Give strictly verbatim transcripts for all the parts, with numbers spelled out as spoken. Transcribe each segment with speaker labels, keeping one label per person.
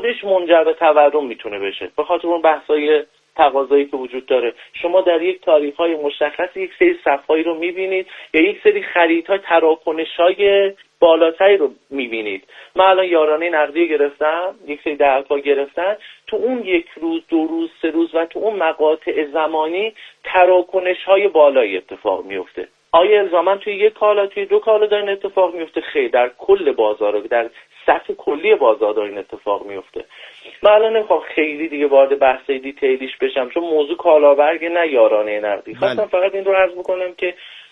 Speaker 1: خودش منجر به تورم میتونه بشه، به خاطر اون بحثای تقاضایی که وجود داره. شما در یک تاریخ‌های مشخص یک سری صف‌هایی رو می‌بینید یا یک سری خریدها تراکنش‌های بالاتری رو می‌بینید. من الان یارانه نقدی گرفتم، یک سری درها گرفتن، تو اون یک روز، دو روز، سه روز و تو اون مقاطع زمانی تراکنش‌های بالایی اتفاق میفته. آیا الزاما توی یک کالا، توی دو کالا داره اتفاق میفته؟ خیر، در کل بازار، در سطح کلی بازار داره این اتفاق میفته. من الان نمیخوام خیلی دیگه وارد بحث دیتیلیش بشم چون موضوع کالاورگ نه یارانه نقدی. خواستم فقط این رو عرض بکنم که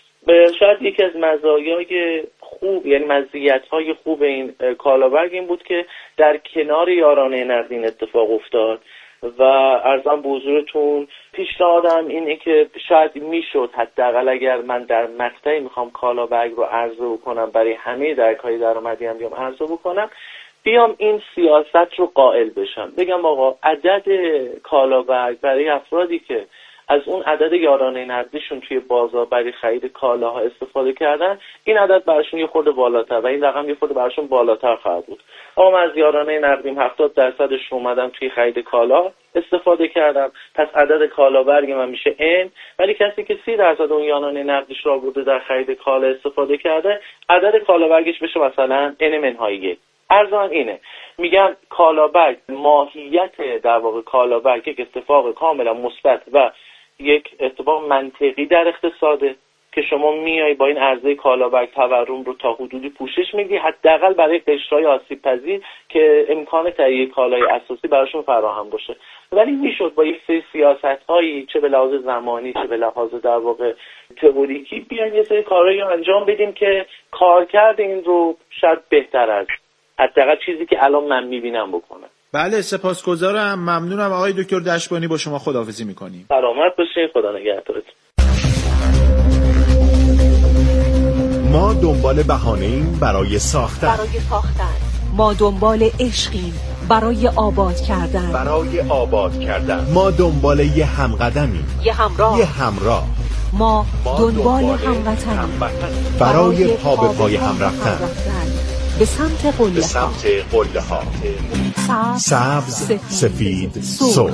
Speaker 1: شاید یکی از مزایای خوب، یعنی مزیت‌های خوب این کالاورگ این بود که در کنار یارانه نقدی این اتفاق افتاد و عرضم به حضورتون پیشنهادم اینه که شاید میشد حداقل اگر من در مقطعی میخوام کالاورگ رو عرضه بکنم برای همه درک‌های درآمدی هم بیام عرضه بکنم، بیام این سیاست رو قائل بشم، بگم آقا عدد کالاورگ برای افرادی که از اون عدد یارانه نقدیشون توی بازار برای خرید کالاها استفاده کردن، این عدد براشون یه خورده بالاتر و این رقم یه خورده براشون بالاتر خواهد بود. اما من از یارانه نقدیم هفتاد درصدش رو اومدم توی خرید کالا استفاده کردم، پس عدد کالاورگ من میشه n، ولی کسی که سی درصد اون یارانه نقدیش رو آورده در خرید کالا استفاده کرده، عدد کالاورگش بشه مثلا n منهای یک. عرضم اینه، میگم کالاورگ ماهیت در واقع کالاورگ یک اتفاق کاملا مثبت و یک اتفاق منطقی در اقتصاده که شما میای با این عرضه کالاورگ تورم رو تا حدودی پوشش میدی، حداقل برای قشرهای آسیب پذیر که امکان تهیه کالای اساسی براشون فراهم باشه. ولی میشد با یک سری سیاست‌هایی چه به لحاظ زمانی چه به لحاظ در واقع تئوریکی بیان یه سری کارهایی انجام بدیم که کارکرد این رو شاید بهتر از حداقل چیزی که الان من میبینم بکنم.
Speaker 2: بله، سپاسگزارم، ممنونم آقای دکتر دشبانی. با شما خداحافظی میکنیم.
Speaker 1: سلامت باشین، خدا نگهدارتون.
Speaker 3: ما دنبال بهانه‌ایم برای ساختن.
Speaker 4: برای ساختن. ما دنبال عشقیم برای آباد کردن.
Speaker 3: برای آباد کردن. ما دنبال یه همقدمیم.
Speaker 4: یه همراه.
Speaker 3: یه همراه.
Speaker 4: ما, ما دنبال هموطنیم
Speaker 3: برای پا به پای هم رفتن.
Speaker 4: به سمت قله ها.
Speaker 3: به سمت قله ها. سبز، سفید، سرخ.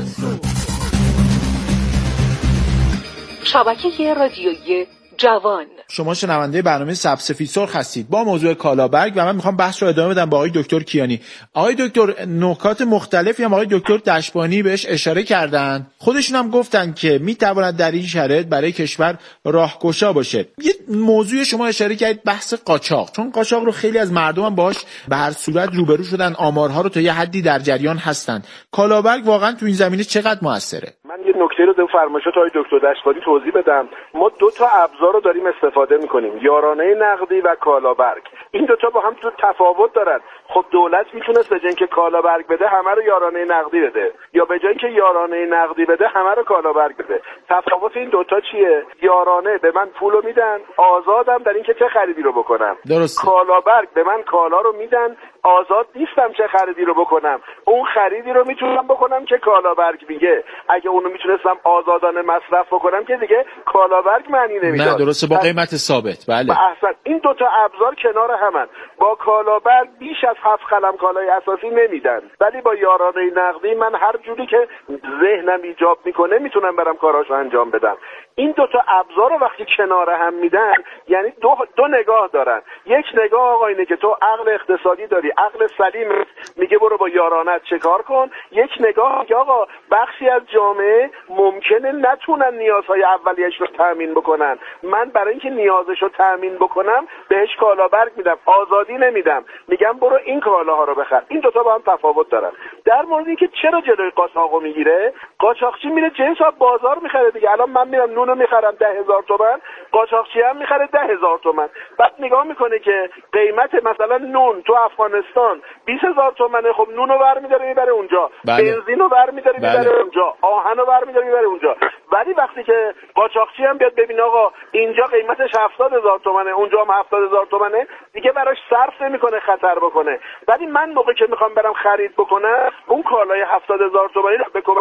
Speaker 4: شبکه رادیویی جوان.
Speaker 2: شما شنونده برنامه سبز سفید سرخ هستید با موضوع کالاورگ و من میخوام بحث رو ادامه بدم با آقای دکتر کیانی. آقای دکتر، نکات مختلفی هم آقای دکتر دشبانی بهش اشاره کردن، خودشون هم گفتن که میتواند در این شرایط برای کشور راهگشا باشه. یه موضوع شما اشاره کردید، بحث قاچاق، چون قاچاق رو خیلی از مردم هم باهاش به هر صورت روبرو شدن، آمارها رو تا یه حدی در جریان هستن. کالاورگ واقعا تو این زمینه چقدر موثره؟
Speaker 5: من یه نکته رو در فرمایشات آقای دکتر دشبانی توضیح بدم. ما دو تا ابزار رو داریم استفاده میکنیم، یارانه نقدی و کالاورگ. این دو تا با هم تو تفاوت دارن. خب دولت میتونه به جای اینکه کالاورگ بده همه رو یارانه نقدی بده، یا به جای اینکه یارانه نقدی بده همه رو کالاورگ بده. تفاوت این دو تا چیه؟ یارانه به من پولو میدن، آزادم در اینکه چه خریدی رو بکنم.
Speaker 2: درسته.
Speaker 5: کالاورگ به من کالا رو میدن، آزاد نیستم چه خریدی رو بکنم. اون خریدی رو میتونم بکنم که کالاورگ میگه. اگه اونو میتونستم آزادانه مصرف بکنم که دیگه کالاورگ معنی نمیداد.
Speaker 2: نه درسته، با قیمت ثابت. بله.
Speaker 5: احسن. این دو تا ابزار کنار همن. با کالاورگ بیش از هفت قلم کالای اساسی نمیدن، ولی با یارانه نقدی من هر جوری که ذهنم ایجاب میکنه میتونم برم کاراشو انجام بدم. این دو تا ابزار رو وقتی کنار هم میدن یعنی دو دو نگاه دارن. یک نگاه آقا اینه که تو عقل اقتصادی داری، عقل سلیم میگه برو با یارانت چه کار کن. یک نگاه میگه آقا بخشی از جامعه ممکنه نتونن نیازهای اولیه‌اش رو تامین بکنن، من برای اینکه نیازش رو تامین بکنم بهش کالاورگ میدم، آزادی نمیدم، میگم برو این کالاها رو بخر. این دو تا با هم تفاوت دارن. در مورد اینکه چرا جلوی قاچاقو میگیره، قاچاقچی میره جنس از بازار میخره دیگه. الان من میرم نونو میخرم ده هزار تومان، قاچاقچی هم میخره ده هزار تومان. بعد نگاه میکنه که قیمت مثلا نون تو افغانستان بیست هزار تومانه، خب نونو برمیداره میبره اونجا.
Speaker 2: بله.
Speaker 5: بنزینو برمیداره میبره
Speaker 2: بله.
Speaker 5: اونجا، آهنو برمیداره میبره اونجا. ولی وقتی که قاچاقچی هم بیاد ببین آقا اینجا قیمتش هفتاد هزار تومانه، اونجا هم هفتاد هزار تومانه، دیگه براش صرف نمیکنه خطر بکنه. ولی من موقعی که میخوام برم خرید بکنم اون کالای هفتاد هزار تومانی رو به کمک کالا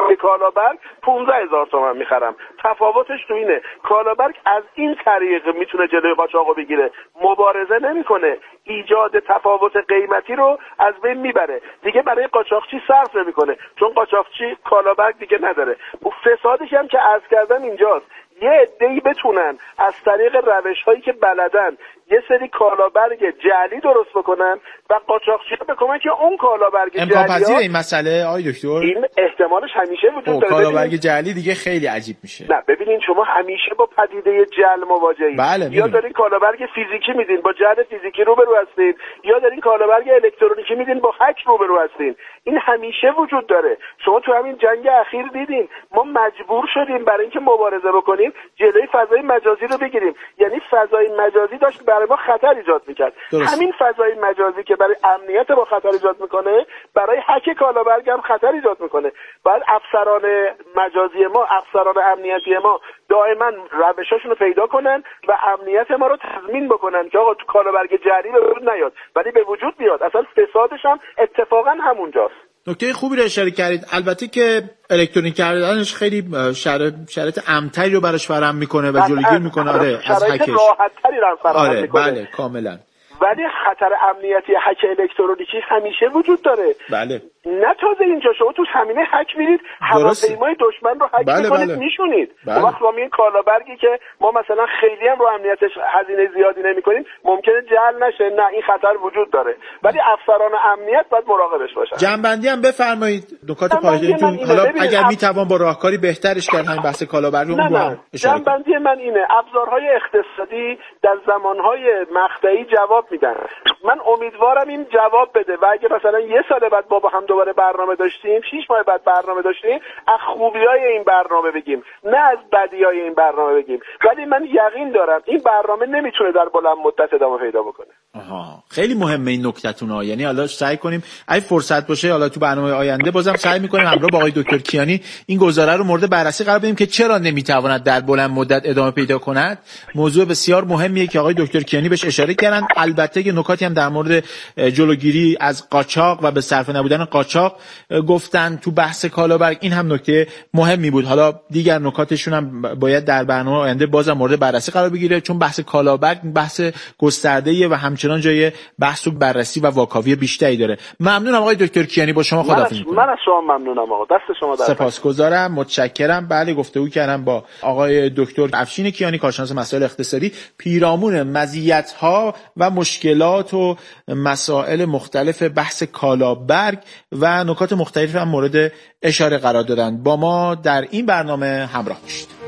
Speaker 5: کالابرگ پانزده هزار تومان میخرم. تفاوتش تو اینه کالابرگ از این طریق میتونه جلوی قاچاقو بگیره، مبارزه نمیکنه، ایجاد تفاوت قیمتی رو از بین میبره، دیگه برای قاچاقچی صرف نمیکنه چون قاچاقچی کالابرگ دیگه نداره. فسادش هم که عرض کردم اینجاست، یه عده‌ای بتونن از طریق روش‌هایی که بلدن یه سری کالابرگ جعلی درست بکنن و قاچاقچی‌ها به کمک اون کالابرگ جعلی
Speaker 2: امکان پذیر این مسئله آقای دکتر؟
Speaker 5: این احتمالش همیشه وجود داره.
Speaker 2: کالابرگ جعلی دیگه خیلی عجیب میشه.
Speaker 5: نه ببینین شما همیشه با پدیده جعل مواجهید.
Speaker 2: بله
Speaker 5: یا دارین کالابرگ فیزیکی میدین با جعل فیزیکی روبرو هستید، یا دارین کالابرگ الکترونیکی میدین با هک روبرو هستین. این همیشه وجود داره. شما تو همین جنگ اخیر دیدین ما مجبور شدیم برای اینکه مبارزه بکنیم جلوی فضای مجازی رو بگیریم، یعنی فضای مجازی داشت برای ما خطر ایجاد میکرد. همین فضای مجازی که برای امنیت ما خطر ایجاد میکنه برای هک کالابرگ هم خطر ایجاد میکنه. بعد افسران مجازی ما، افسران امنیتی ما دائما روشاشون رو پیدا کنن و امنیت ما رو تضمین بکنن که آقا تو کالابرگ جعلی به وجود نیاد ولی به وجود بیاد. اصلا فسادش هم اتفاقا همونجاست.
Speaker 2: نکته خوبی رو اشاره کردید. البته که الکترونیک کردنش خیلی شرایط شرایط امن‌تری رو براش فراهم میکنه و جلوگیری میکنه آره از هکش.
Speaker 5: شرایط راحت‌تری رو فراهم
Speaker 2: آره
Speaker 5: میکنه.
Speaker 2: بله کاملا.
Speaker 5: ولی خطر امنیتی هک الکترونیکی همیشه وجود داره.
Speaker 2: بله.
Speaker 5: نه تازه اینجا شما تو زمینه هک میرید هواپیمای دشمن رو هک
Speaker 2: بله
Speaker 5: میکنید
Speaker 2: بله.
Speaker 5: میشونید.
Speaker 2: بله.
Speaker 5: وقت با این کالابرگی که ما مثلا خیلی هم رو امنیتش هزینه زیادی نمیکنیم ممکنه جعل نشه، نه این خطر وجود داره ولی افسران امنیت باید مراقبش باشن.
Speaker 2: جنبندی هم بفرمایید نکات پایدارتون حالا اگر میتوان با راهکاری بهترش کرد همین بحث کالابرگ اون رو
Speaker 5: جنبندی من اینه ابزارهای اقتصادی در زمانهای مقطعی جواب میدن. من امیدوارم این جواب بده و اگه مثلا یه سال بعد با هم دوباره برنامه داشتیم، شش ماه بعد برنامه داشتیم، از خوبیای این برنامه بگیم نه از بدیای این برنامه بگیم. ولی من یقین دارم این برنامه نمیتونه در بلند مدت ادامه پیدا بکنه.
Speaker 2: آها خیلی مهمه این نکته‌تون ها. یعنی حالا سعی کنیم اگه فرصت باشه حالا تو برنامه آینده بازم سعی می‌کنیم همراه با آقای دکتر کیانی این گزاره رو مورد بررسی قرار بدیم که چرا نمیتواند در بلند مدت ادامه پیدا کند. موضوع بسیار مهمیه که آقای دکتر کیانی بهش اشاره کردن. البته که نکاتی هم در مورد جلوگیری از قاچاق و به صرفه نبودن قاچاق گفتن تو بحث کالابرگ. این هم نکته مهمی بود. حالا دیگر نکاتشون هم باید در برنامه آینده بازم مورد بررسی قرار بگیره چون بحث کالابرگ بحث گسترده‌ای و همچنان جای بحث و بررسی و واکاوی بیشتری داره. ممنونم آقای دکتر کیانی، با شما خداحافظی می‌کنم.
Speaker 5: من از شما ممنونم آقا، دست شما در
Speaker 2: سپاسگزارم، متشکرم. بله گفتگو کردم با آقای دکتر افشین کیانی کارشناس مسائل اقتصادی پیرامون مزیت‌ها و مشکلات و مسائل مختلف بحث کالابرگ و نکات مختلف هم مورد اشاره قرار دادن. با ما در این برنامه همراه باشید.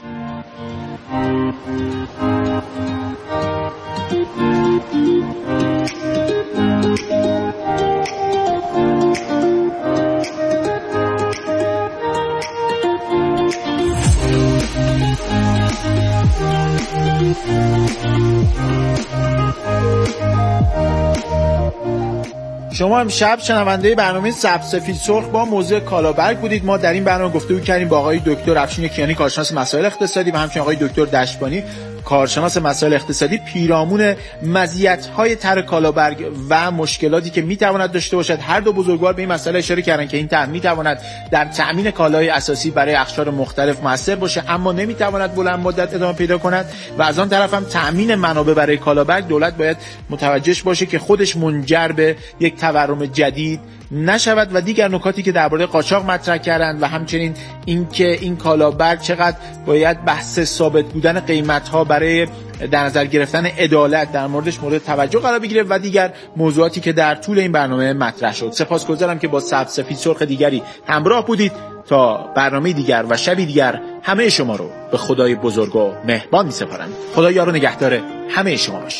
Speaker 2: شما امشب شنونده برنامه سبز سفید سرخ با موضوع کالابرگ بودید. ما در این برنامه گفتگو کردیم با آقای دکتر افشین کیانی کارشناس مسائل اقتصادی و همچنین آقای دکتر دشبانی کارشناس مسائل اقتصادی پیرامون مزیت‌های طرح کالابرگ و مشکلاتی که میتواند داشته باشد. هر دو بزرگوار به این مسئله اشاره کردن که این طرح میتواند در تأمین کالای اساسی برای اقشار مختلف موثر باشه اما نمیتواند بلند مدت ادامه پیدا کند و از آن طرف هم تأمین منابع برای کالابرگ دولت باید متوجهش باشه که خودش منجر به یک تورم جدید نشود. و دیگر نکاتی که درباره قاچاق مطرح کردند و همچنین اینکه این کالابرگ چقدر باید بحث ثابت بودن قیمت‌ها برای در نظر گرفتن عدالت در موردش مورد توجه قرار بگیره و دیگر موضوعاتی که در طول این برنامه مطرح شد. سپاسگزارم که با سبز سفید سرخ دیگری همراه بودید. تا برنامه دیگر و شبی دیگر همه شما رو به خدای بزرگ و مهربان می‌سپارم. خدا یار و نگهدار همه شما باشه.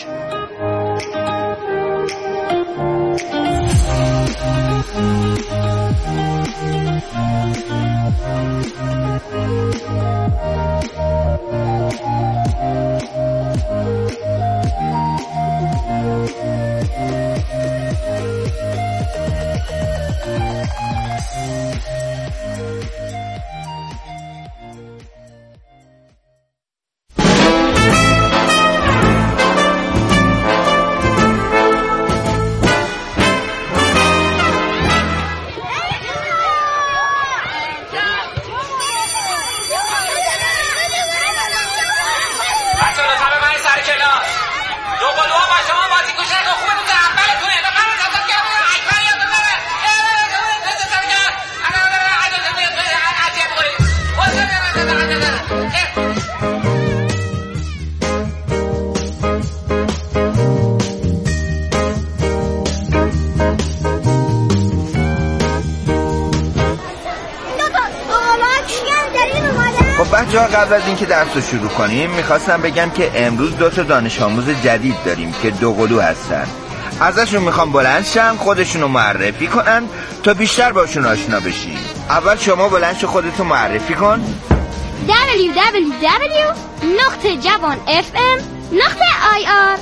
Speaker 6: بچه ها قبل از اینکه درس رو شروع کنیم میخواستم بگم که امروز دو تا دانش آموز جدید داریم که دوقلو هستن. ازشون میخوام بلند شم خودشون رو معرفی کنن تا بیشتر باشون آشنا بشی. اول شما بلند شو خودتو معرفی کن.
Speaker 7: دبلیو دبلیو دبلیو نقطه جوان اف ام نقطه آی آر.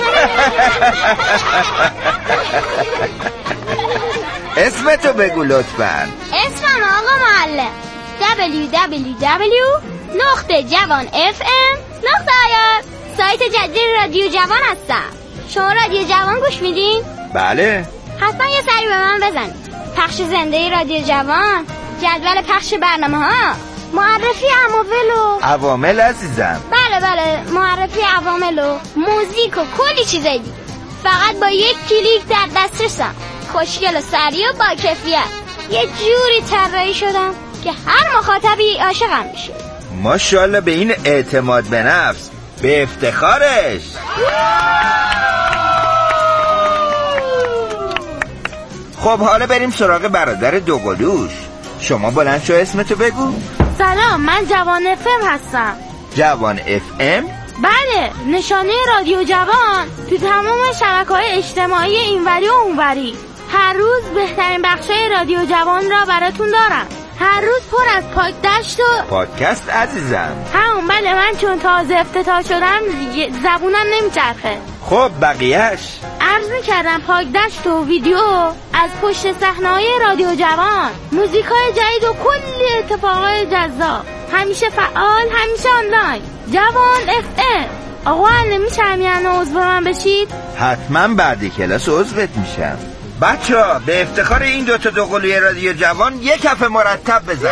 Speaker 6: اسمتو بگو لطفاً.
Speaker 7: اسمم آقا معلم. دبلیو دبلیو دبلیو نقطه جوان اف ام نقطه آی آر. سایت جدید رادیو جوان هستم. شما رادیو جوان گوش میدین؟
Speaker 6: بله.
Speaker 7: حتما یه سری به من بزنید. پخش زنده رادیو جوان، جدول پخش برنامه ها، معرفی عوامل و
Speaker 6: عوامل عزیزم.
Speaker 7: بله بله معرفی عوامل و موزیک و کلی چیزای دیگه. فقط با یک کلیک در دسترسم. خوشگل و سریع و با کیفیت. یه جوری طراحی شدم که هر مخاطبی عاشقم میشه.
Speaker 6: ماشاءالله به این اعتماد به نفس، به افتخارش. خب حالا بریم سراغ برادر دوقلوش. شما بلند شو اسمتو بگو.
Speaker 8: سلام، من جوان اف ام هستم.
Speaker 6: جوان اف ام؟
Speaker 8: بله، نشانه رادیو جوان تو تمام شبکه‌های اجتماعی اینوری و اونوری. هر روز بهترین بخشای رادیو جوان را براتون دارم. هر روز پر از پادکست و
Speaker 6: پادکست عزیزم.
Speaker 8: همون بله، من چون تازه افتتاح شدم زبونم نمیچرخه.
Speaker 6: خب بقیهش
Speaker 8: عرض میکردم پادکست و ویدیو از پشت صحنه‌های رادیو جوان، موزیکای جدید و کلی اتفاقای جذاب. همیشه فعال، همیشه آنلاین. جوان اف ام. آقا نمیشه همین عضو من بشید؟
Speaker 6: حتما بعد کلاس عضوت میشم. بچه ها به افتخار این دوتا دوقلوی رادیو جوان یک کف مرتب بزن.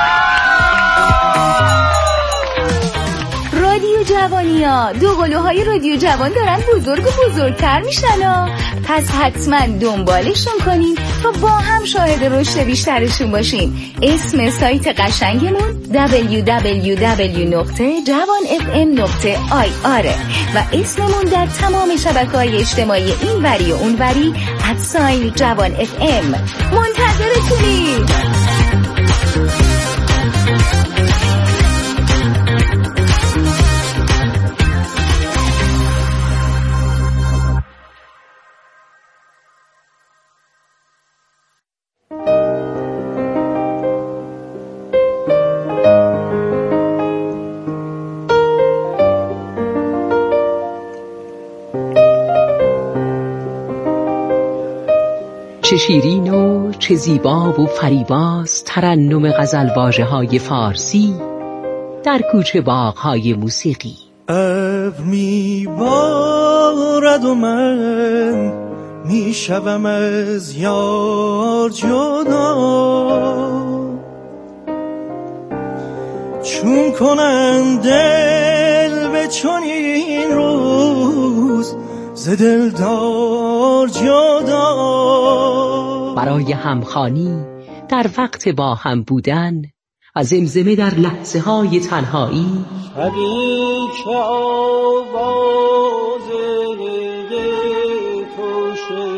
Speaker 9: رادیو جوانیا، دوقلوهای رادیو جوان دارن بزرگ و بزرگتر میشن ها. پس حتما دنبالشون کنین تا با هم شاهد رشد بیشترشون باشیم. اسم سایت قشنگمون دبلیو دبلیو دبلیو نقطه جوان اف ام نقطه آی آر و اسممون در تمام شبکه‌های اجتماعی این وری و اون وری ادساین جوان اف ام. منتظرتونیم.
Speaker 4: چه شیرین و چه زیبا و فریباز ترنم غزل واژه‌های فارسی در کوچه باغ‌های موسیقی.
Speaker 10: ابر میبارد و من میشوم از یار جدا، چون کنم دل به چنین روز ز دلدار جدا.
Speaker 4: برای همخوانی در وقت با هم بودن و زمزمه در لحظه های تنهایی،
Speaker 10: شبی که آواز تو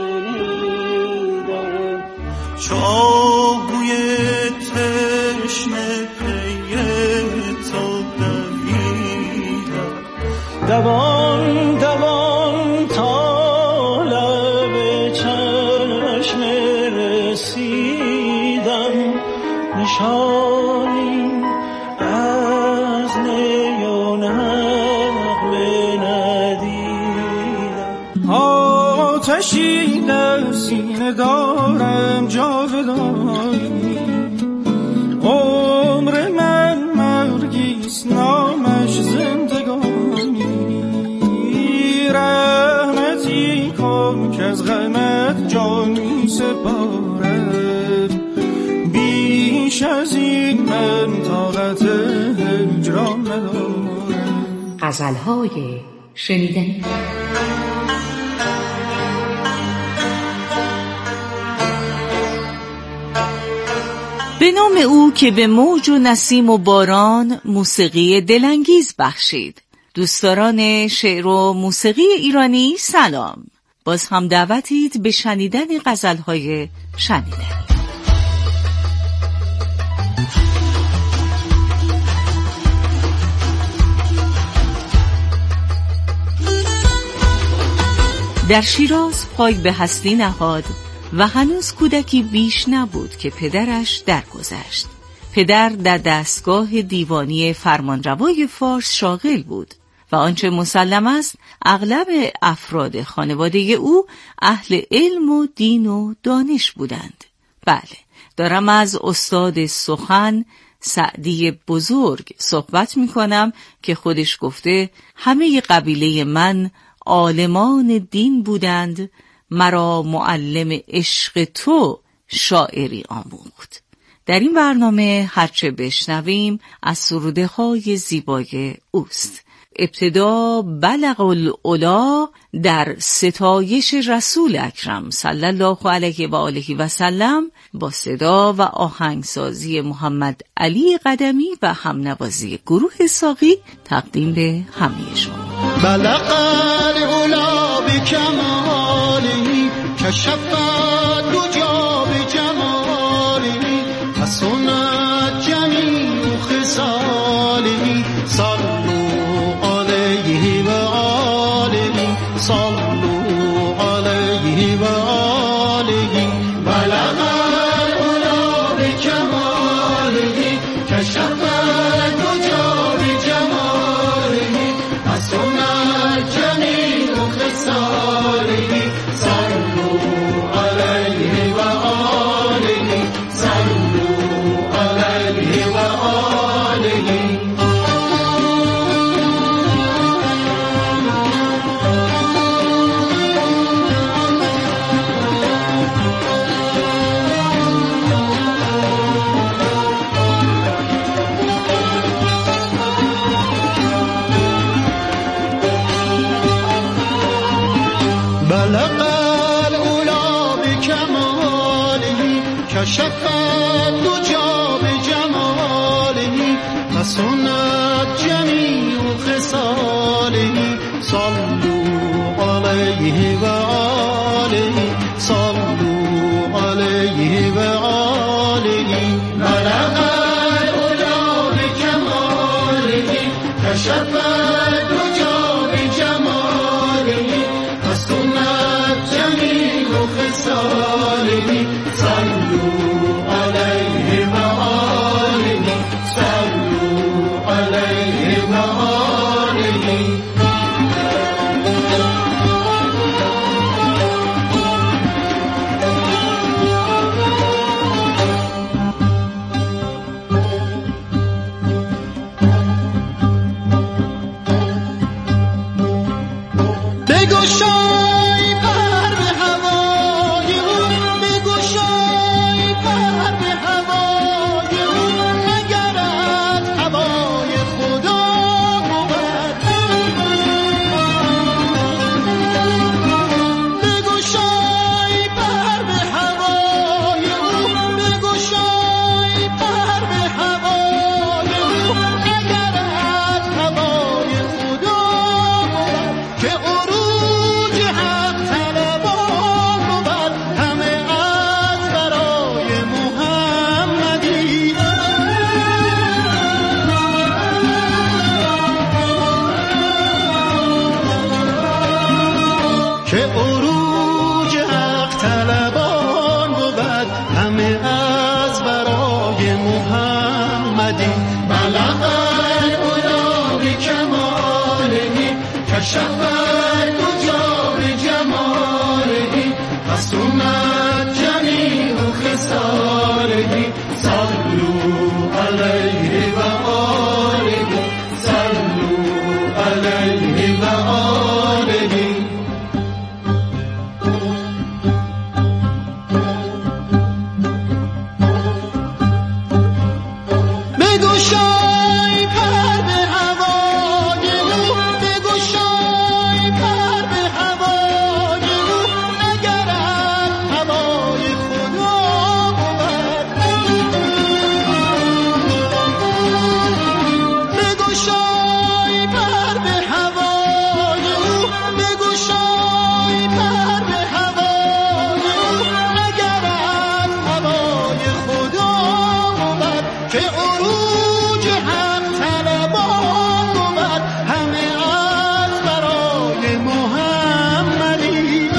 Speaker 10: شنیدم، چاهوی تشنه پی تو دویدم، دوان دوان تا لب چشم رسیدم، نشانی از نی و نغمه ندیدم. آتشی در سینه دارم جاودانی، عمر من مرگیست نامش زندگانی، رحمتی کن که از غمت جانی سپارد، بیش از این من طاقت هجران ندارم.
Speaker 9: غزل‌های شنیدنی.
Speaker 11: به نام او که به موج و نسیم و باران موسیقی دلانگیز بخشید. دوستداران شعر و موسیقی ایرانی سلام. باز هم دعوتید به شنیدن غزل‌های شنیده. در شیراز پای به هستی نهاد و هنوز کودکی بیش نبود که پدرش درگذشت. پدر در دستگاه دیوانی فرمانروای فارس شاغل بود و آنچه مسلم است اغلب افراد خانواده او اهل علم و دین و دانش بودند. بله، دارم از استاد سخن سعدی بزرگ صحبت می کنم که خودش گفته همه قبیله من عالمان دین بودند، مرا معلم عشق تو شاعری آموخت. در این برنامه هرچه بشنویم از سروده های زیبای اوست. ابتدا بلغ العلا در ستایش رسول اکرم صلی الله علیه و آله و سلم با صدا و آهنگسازی محمد علی قدمی و همنوازی گروه ساقی تقدیم به همه شما.
Speaker 10: بلغ العلا بکماله کشف دجا بجماله حسنت جمیع خصاله صلوا علیه و آله صلوا علیه و آله بلغ العلا بکماله کشف دجا بجماله حسنت جمیع خصاله صلوا علیه و آله صلوا علیه و آله. بلغ العلا بکماله کشف دجا بجماله حسنت جمیع خصاله صلوا علیه و آله صلوا علیه و آله بلغ العلا بکماله کشف دجا بجماله حسنت جمیع خصاله صلوا علیه و آله صلوا علیه و آله. بگشای پر به هوای او بگشای پر به هوای او نگرد هوای خدا بود بگشای پر به هوای او بگشای پر به هوای او نگرد هوای خدا بود که عروج حق طلبان بود همه از برای محمدی که عروج حق طلبان بود همه از برای محمدی بلغ العلا بکماله کشف دجا بجماله حسنت جمیع خصاله صلوا علیه و آله صلوا علیه و آله. بگشای پر به هوای او بگشای پر به هوای او نگرد هوای خدا بود که عروج حق طلبان بود همه از برای محمدی.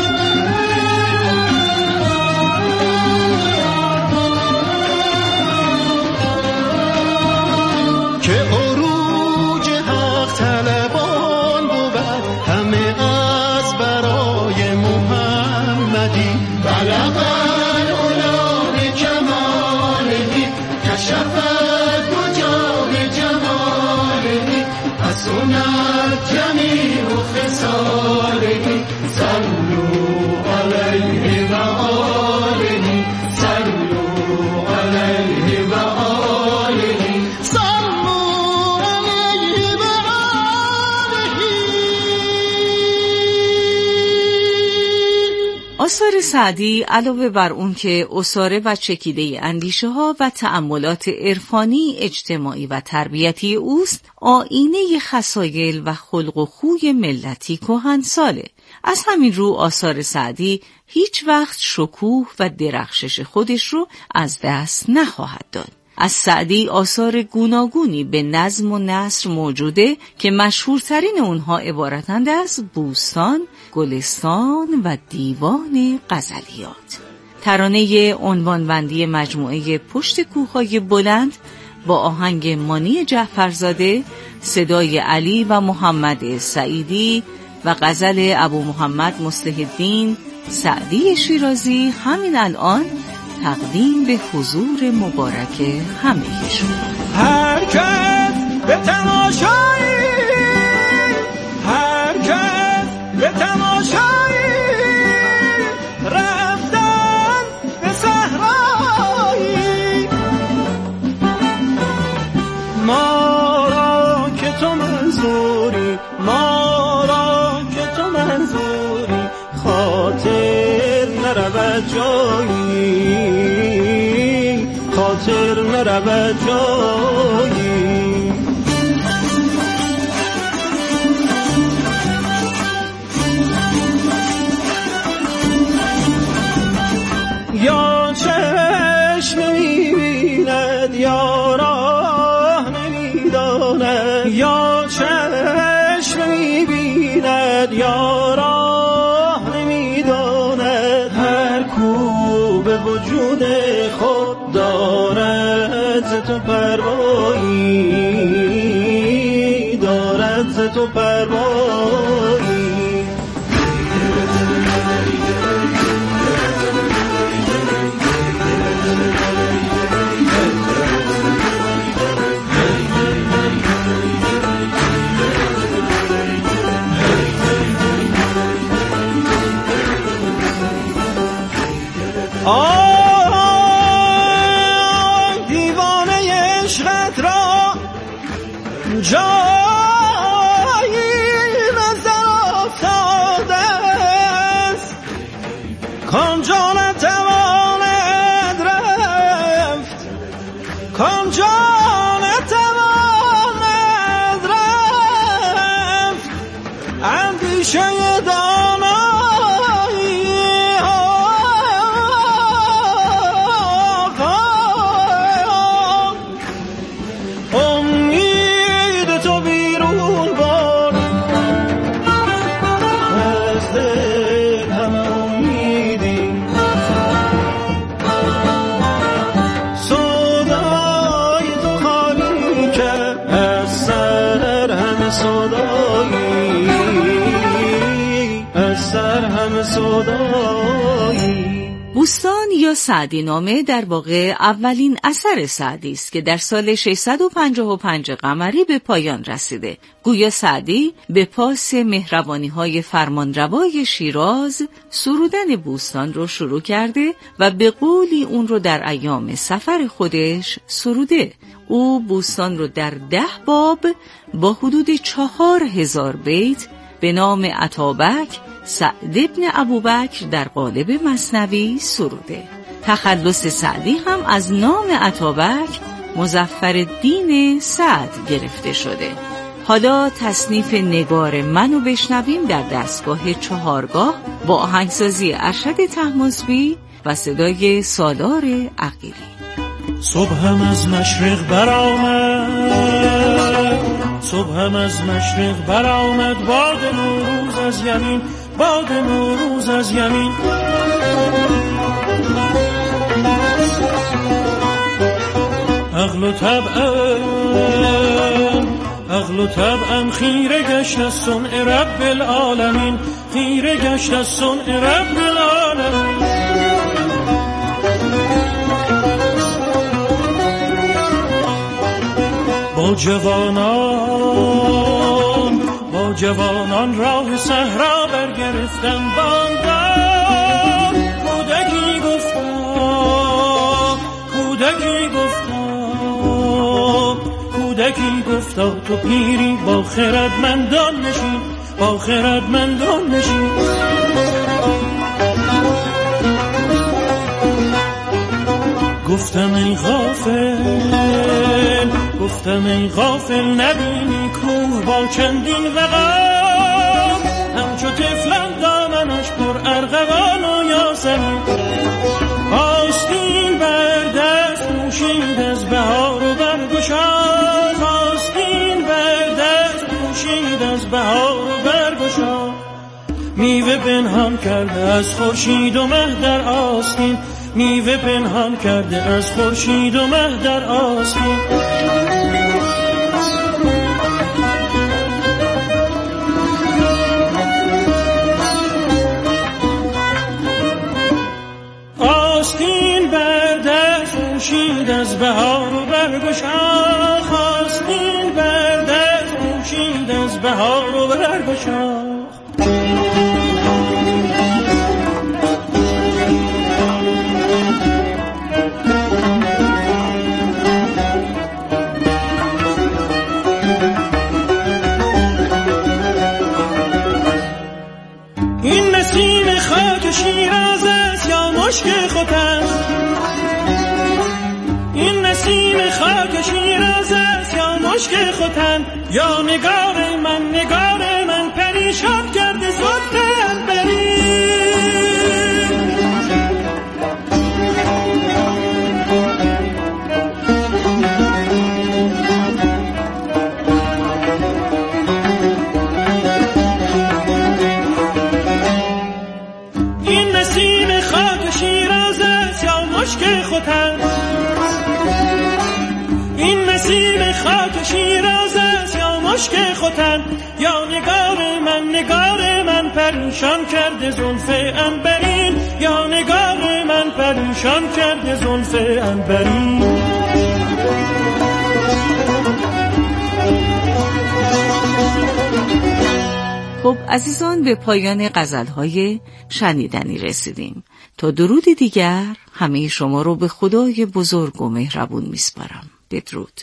Speaker 10: که عروج حق طلبان بود همه از برای محمدی. بلغ العلا بکماله کشفت وجاه جماله حسنت جمیع خصاله صلوا علیه و آله صلوا علیه و آله صلوا علیه و آله.
Speaker 11: آثار سعدی علاوه بر اون که اساره و چکیده اندیشه ها و تأملات عرفانی، اجتماعی و تربیتی اوست، آیینه خصایل و خلق و خوی ملتی کهنساله. از همین رو آثار سعدی هیچ وقت شکوه و درخشش خودش رو از دست نخواهد داد. از سعدی آثار گوناگونی به نظم و نثر موجوده که مشهورترین اونها عبارتند از بوستان، گلستان و دیوان غزلیات. ترانه عنوانبندی مجموعه پشت کوههای بلند با آهنگ مانی جعفرزاده، صدای علی و محمد سعیدی و غزل ابو محمد مصلح الدین سعدی شیرازی همین الان تقدیم به حضور مبارک همه شما.
Speaker 10: هر کس به تماشایی، هر کس به تماشایی رفتن به صحرایی، ما را که تو منظوری، ما را که تو منظوری خاطر نرود جایی، خاطر نرود جایی. یا چشم می‌بیند یا راه نمی‌داند، یا چشم می‌بیند یا راه نمی‌داند، هر کو به وجود خود دارد ز تو پروایی، دارد ز تو پروایی. آی دیوانه عشقت را جایی نظر افتاده است، کانجا نتواند رفت، کانجا نتواند رفت، اندیشه دانایی
Speaker 11: بوستان یا سعدی نامه در واقع اولین اثر سعدی است که در سال ششصد و پنجاه و پنج قمری به پایان رسیده. گویا سعدی به پاس مهربانی‌های فرمانروای شیراز سرودن بوستان رو شروع کرده و به قولی اون رو در ایام سفر خودش سروده. او بوستان رو در ده باب با حدود چهار هزار بیت به نام اتابک سعد ابن ابوبکر در قالب مثنوی سروده. تخلص سعدی هم از نام اتابک مظفرالدین سعد گرفته شده. حالا تصنیف نگار منو بشنویم در دستگاه چهارگاه با آهنگسازی ارشد طهماسبی و صدای سالار عقیلی.
Speaker 10: صبحم از مشرق برآمد، صبحم از مشرق برآمد، باد نوروز از یمین، باد نوروز از یمین. عقل و طبعم، عقل و طبعم خیره گشت از صنع رب العالمین، خیره گشت از صنع رب العالمین. با جوانان، با جوانان راه صحرا برگرفتم، بامداد کودکی گفتا، کودکی گفتا، کودکی گفتا تو پیری با خردمندان نشین، با خردمندان نشین. گفتم ای غافل، گفتم ای غافل نبینی کوه با چندین وقار، همچو طفلان دامنش پر ارغوان و یاسمین. آستین بر دست پوشید از بهار و برگشاد، آستین بر دست پوشید از بهار و برگشاد. میوه پنهان کرده از خورشید و مه در آستین، میوه پنهان کرده از خورشید و مه در آستین. آستین بر دست پوشید از بهار و برگشاد، آستین بر دست پوشید از بهار و برگشاد. این نسیم خاک شیراز است یا مشک ختن، این نسیم خاک شیراز است یا مشک ختن، یا نگار من، نگار من پریشان کرده زلف عنبرین. این نسیم خاک شیراز است یا مشک ختن، این نسیم خاک شیراز است یا مشک ختن، یا نگار من، نگار من پریشان کرده زلف عنبرین، یا نگار من پریشان کرده زلف عنبرین.
Speaker 11: خب عزیزان، به پایان غزل‌های شنیدنی رسیدیم. تا درود دیگر همه شما رو به خدای بزرگ و مهربون میسپارم. بدرود.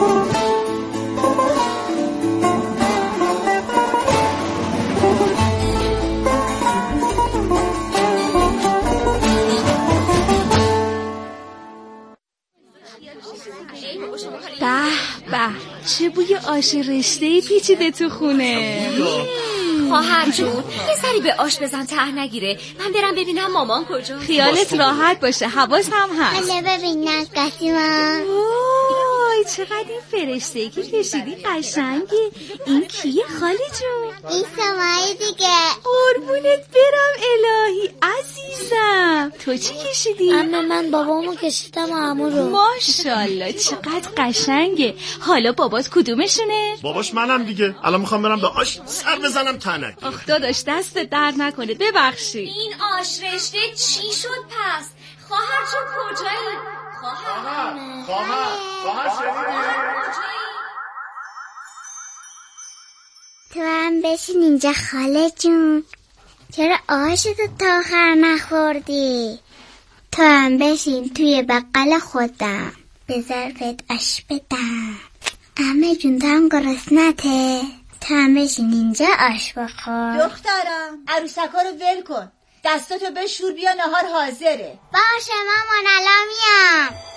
Speaker 9: به به، چه بوی آش رشته‌ای پیچیده تو خونه.
Speaker 12: خواهر جون یه سری به آش بزن ته نگیره، من برم ببینم مامان کجا.
Speaker 9: خیالت راحت باشه، حواس هم هست.
Speaker 7: حالا ببین نقاشیمم.
Speaker 9: وای چقدر این فرشته‌ای که کشیدی قشنگی. این کیه خاله جون؟
Speaker 7: این سماعی دیگه.
Speaker 9: قربونت برم الهی عزیزم. تو چی کشیدی؟
Speaker 7: اما من بابامو کشیدم و عمو رو.
Speaker 9: ماشاءالله چقدر قشنگه. حالا بابات کدومشونه؟
Speaker 3: باباش منم دیگه. الان میخوام برم به آش سر بزنم تنک.
Speaker 9: آخ داداش دست درد نکنه، ببخشید.
Speaker 12: این آش رشته چی شد پس؟ خواهر جون کجایی؟ خواهر
Speaker 3: خواهر خواهر شنیدی؟
Speaker 7: تو هم بشین اینجا خاله جون. چرا آشتو تا آخر نخوردی؟ تو هم بشین توی بقل خودم به ظرفت آش بدم. عمه جون تو هم گرسنته؟ تو هم بشین اینجا آش بخور.
Speaker 13: دخترم عروسکا رو ول کن، دستاتو بشور بیا نهار حاضره.
Speaker 7: باشه مامان الان میام.